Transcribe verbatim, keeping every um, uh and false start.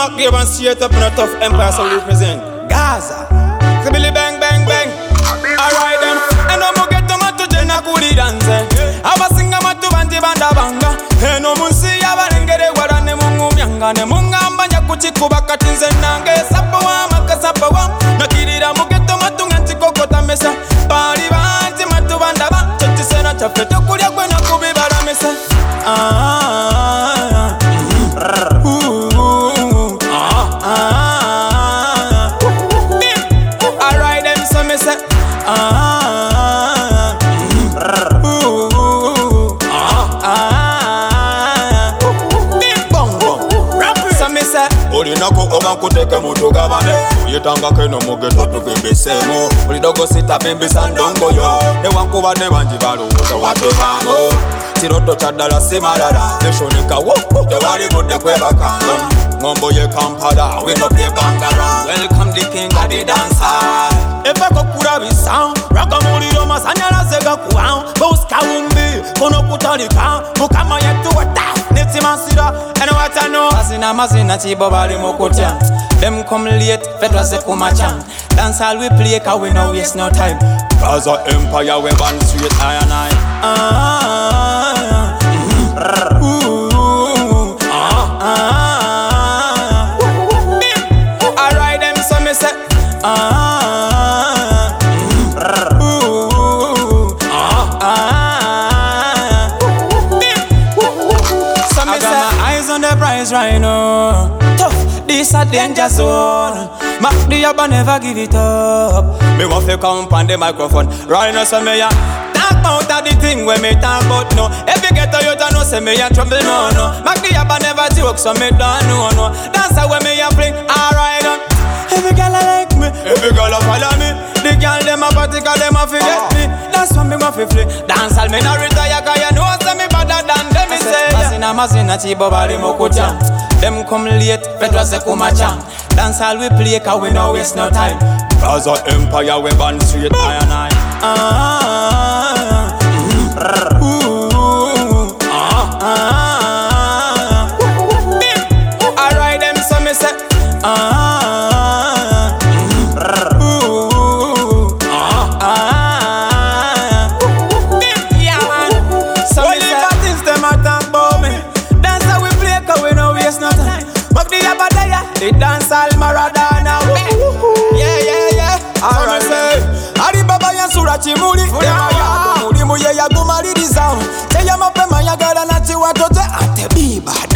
Mark Gibbon straight up in a tough empire, so we represent Gaza. Billy bang bang bang. Alright then, and no more get to my to Jenna Kuri dance. I was singing my to Banti Banda Banga. And no Munsi Abarengere Warane Mungu Yanga, Munga Banya Kuchikuba Katins and Nange, Sapawa, Makasapawa, Nakira Mugeto Matungantico Kota Mesa, Paribanti Matu Bandaba, Chettisena Chafeto Kuria when I could be Baramesa. Ah, ooh, ah, ah. Alright then, so me say, ah, ooh, ah, ah. Big bongo, so me say, Olinako obankuteke mutugabane Yetanga keno mugeto tukibisemo Ulidogo sita bimbi sandongo yo Newankuba nebanji baluuza watubango Tiroto chadala simalala Neshonika wopo Tewali bude kwebaka Ngombo ye Kampala We no play bangara Welcome the king of the dancer Efa kokura bisa Raka muliro masanyala zega kuwa Boska umbi Kono kutalika Mukama yetu wata Niti masira And what I know Asina masina chibo bali mokotia Them come late Fedra se kumacha Dance all we play Cause we no waste no time Gaza Empire we ban straight eye and eye Ah, ooh, ah, ah. Alright them so me say ah, ooh, ah, ah. So me say my eyes on the prize right now. Tough, this a danger zone. Mac the Abba never give it up. Me want to come on the microphone right now so me ya talk about that the thing when me talk about no. Every ghetto you don't know say me a trouble no no. Mac the Abba never joke so me don't know no. That's how when me a fling alright on. Every girl a like me, every girl a follow me. The girl them a party cause them a forget me. That's why me want to fling. Dance all me no retire cause you know say me better than them me say. Masina masina chibo bali mokucha. Them come late, Fedra se kumacha. Dance all we play cause we no waste no time. Gaza Empire we ban straight eye and eye Ah, ooh, ah, ah. Alright them so me say ah, ooh, ah, ah. Yeah man, so me say all things them a talk about me. Dance how we play cause we no waste no time. Mac the Abba there, the dance all Maradona. Yeah yeah yeah. So me say Alibaba ya sura chimuli Mulimu ye ya gumaliriza Cheya mapema ya gara na chiwatote Ate biba